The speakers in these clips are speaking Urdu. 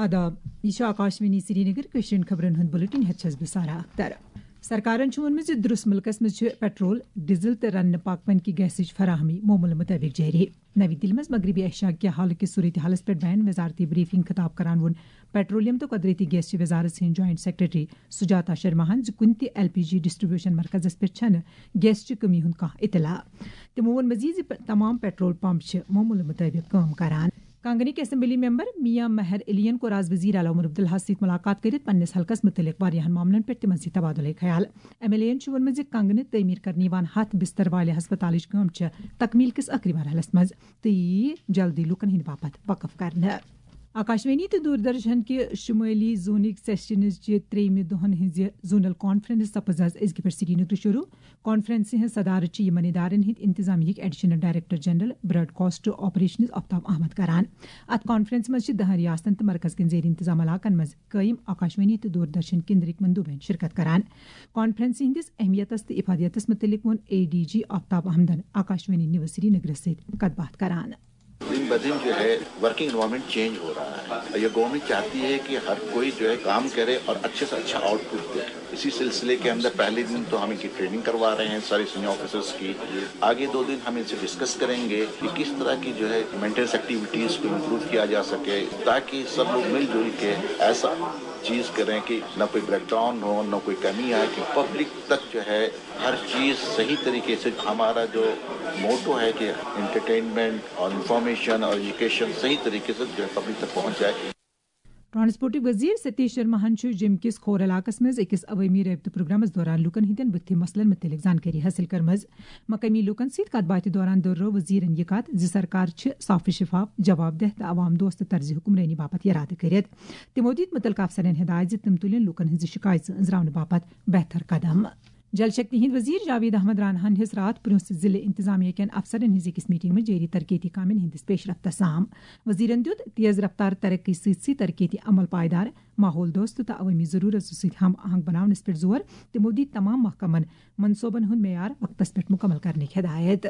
آداب یہ آکاشوانی سری نگر کشن خبرن ہند بلٹن ہتھس بہ سارا اختر سرکارن وونمت ز درس ملکس مز پیٹرول ڈیزل تو رنہ پاکپن کی گیسچ فراہمی معمول مطابق جاری نئی دلی مز مغربی ایشیا کے حال کس صورتحالس پہ بین وزارتی بریفنگ خطاب کران وون پیٹرولیم تو قدرتی گیس وزارت سند جوائنٹ سیکرٹری سجاتا شرماہن کن تہ LPG ڈسٹریبیوشن مرکزس پہ چھن گیس چہ کمی ہند کانٛہہ اطلاع تمو وون مزید تمام پیٹرول پمپ معمول مطابق کام کران کانگنی کے اسمبلی ممبر میاں مہر علیین کو آز وزیر اعلیٰ عمر عبدالحق ست ملاقات کرت پنس حلقس متعلق واریاہن معاملن پہ تمن ست تبادلہ خیال MLA وونمت ز کنگنہ تعمیر کرنے یوان 7 بستر والے ہسپتالچ کام تکمیل کس آخری مرحلس مز تو یہ جلدی لوکن ہند باپت وقف کرنا آکاشوانی تو دوردرشن کے شمالی زونک سیشنز چہ تریم دہن ہز زونل کانفرنس سپز آز ازگہ پہ سری نگر شروع کانفرنس ہز صدارت یمن ادارن ہند انتظامیہ additional director general broadcast operations Aftab Ahmad کران ات کانفرنس مز 10 ریاستن تو مرکز کن زیر انتظام علاقن مز قائم آکاشوانی تو دوردرشن کیندرک مندوبین شرکت کران کانفرنس ہندس اہمیتس تو افادیتس متعلق ون ADG آفتاب احمدن آکاشوانی نیوز سری نگر ست کت بات کران دن بدن جو ہے ورکنگ انوائرمنٹ چینج ہو رہا ہے. یہ گورنمنٹ چاہتی ہے کہ ہر کوئی جو ہے کام کرے اور اچھے سے اچھا آؤٹ پٹ دے. اسی سلسلے کے اندر پہلے دن تو ہم ان کی ٹریننگ کروا رہے ہیں سارے سینئر آفیسرس کی. آگے 2 دن ہم ان سے ڈسکس کریں گے کہ کس طرح کی جو ہے مینٹیننس ایکٹیویٹیز کو امپروو کیا جا سکے تاکہ سب لوگ مل جل کے ایسا چیز کریں کہ نہ کوئی بریک ڈاؤن ہو نہ کوئی کمی آئے کہ پبلک تک جو ہے ہر چیز صحیح طریقے سے. ہمارا جو موٹو ہے کہ انٹرٹینمنٹ اور انفارمیشن اور ایجوکیشن صحیح طریقے سے جو ہے پبلک تک پہنچ جائے. ٹرانسپورٹ وزیر ستیش شرماہن جم کس کھور علاقس مز اکس عوامی رابطہ پروگرامس دوران لوکن ہندین بتھی مسلن متعلق زانکاری حاصل کرمز. مقامی لوکن ست کت باتہ دوران دورو وزیرن یہ کت ز سرکار صاف شفاف جواب دہ تو عوام دوست طرز حکمرانی باپت ارادہ کرت. تمو دت متعلقہ افسرن ہدایت ز تم تلن لوکن ہز شکایت انزراون باپت بہتر قدم. جل شکتی ہند وزیر جاوید احمد رانہن ہز رات پرنس ضلع انتظامیہ کین افسرن ہز أکس میٹنگ میں جاری ترقیتی کامن ہندس پیش رفت سام. وزیرن دیت تیز رفتار ترقی سی ترقیتی عمل پائیدار ماحول دوست تو عوامی ضرورت ست ہم آہنگ بناونس پہ زور. تمو دی تمام محکمن منصوبن ہند معیار وقتس پہ مکمل کرنے ہدایت.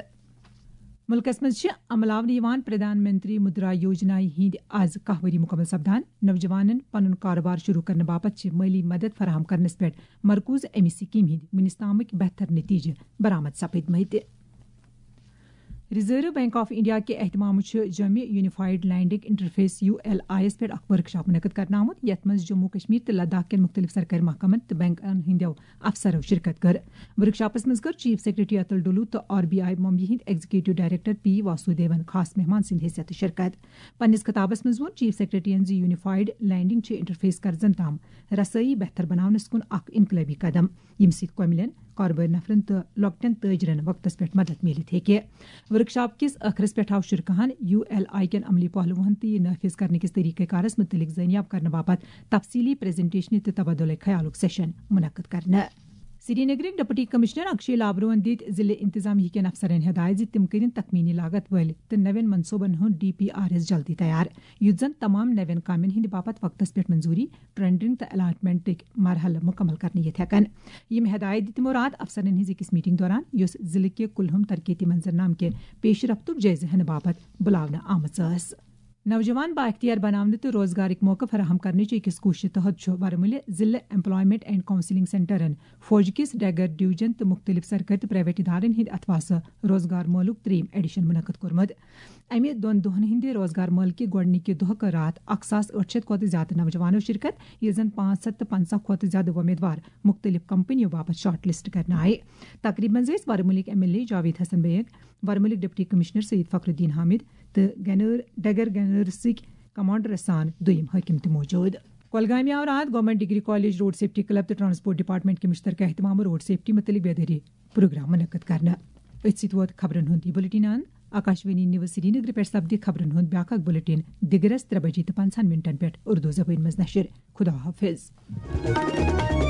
ملکس مز عملاونہ یوان پردھان منتری مدرا یوجنا ہند آز 10 ؤری مکمل سپدان. نوجوانن پن کاروبار شروع کرنے باپت مالی مدد فراہم کرنس پہ مرکوز امی سکیم ہند ونس تامک بہتر نتیجہ برآمد سپدمت. ریزرو بینک آف انڈیا کے اہتمام جمع یونیفائڈ لینڈنگ انٹرفیس ULIS پہ اخ ورکشاپ منعقد کرنا آمت یت مز جموں کشمیر تو لداخ کن مختلف سرکاری محکمن تو بینکن ہندو افسرو شرکت کر. ورکشاپس مز کر چیف سیکرٹری اتل ڈولو تو RBI ممبئی ہند ایگزیکٹو ڈائریکٹر P واسودیون خاص مہمان سند حیثیت شرکت. پنس خطابس مز وون چیف سیکرٹری زِ یونیفائڈ لینڈنگ انٹرفیس کرزن تام رسائی بہتر بناونس کن اخ انقلابی قدم یم ست قوملین کاروبار نفرن تو لۄکٹین تاجرن وقتس پہ مدد ملت ہیکہ. ورکشاپ کس ٲخرس پہ آو شرکاہن ULI کین عملی پہلوہن تو یہ نافذ کرنے کس طریقہ کارس متعلق زانیاب کرنے باپت تفصیلی پریزنٹیشن تو تبادلہ خیالک سیشن منعقد کرنا. سری نگرک ڈپٹی کمشنر اکشے لابرون دت ضلع انتظامیہ کین افسرن ہدایت ز تم کرن تخمینی لاگت ول تو نوین منصوبن ہند DPRS جلدی تیار یت زن تمام نوین کامن ہند باپت وقتس پہ منظوری ٹرینڈنگ تو الاٹمنٹک مرحلہ مکمل کرنے یت ہیکن. یم ہدایت دتمو رات افسرن ہز أکس میٹنگ دوران یس ضلع کے کلہم ترقیتی منظرنامہ کے پیش رفتک جائزہ ہن باپت بلاونہ آمژ. نوجوان با اختیار بنانے تو روزگارک موقع فراہم کرنے أکس کوشش تحت ورملہ ضلع ایمپلائمنٹ اینڈ کونسلنگ سینٹرن فوج کس ڈیگر ڈویژن تو مختلف سرکاری تو پرائیویٹ ادارن ہند اتواس روزگار مولک 3 ایڈیشن منعقد کورمت. امہ 2 دہن ہند روزگار مل کے گۄڈنکہ دۄہ رات 1800 کھت زیادہ نوجوانوں شرکت یہ زن 550 کھت زیادہ امیدوار مختلف کمپنیوں باپت شارٹ لسٹ کرنا آئے. تقریب من ورملک MLA جاوید حسن بیگ ورملک deputy commissioner Syed Fakhruddin Hamid تو ڈگر گنرسک کمانڈر سان دویم حاکم تہ موجود. کولگامہ آو رات government degree college road safety club تو ٹرانسپورٹ ڈپارٹمنٹ کے مشترکہ اہتمام روڈ سیفٹی متعلق بیداری پروگرام منعقد کرنا. ات ووت خبرن ہند یہ بلٹن ان آکاشوانی نیوز سری نگر پہ سپد خبرن ہند بیاکھ بلٹن دگرس 3:50 پہ اردو زبان مز نشر. خدا حافظ.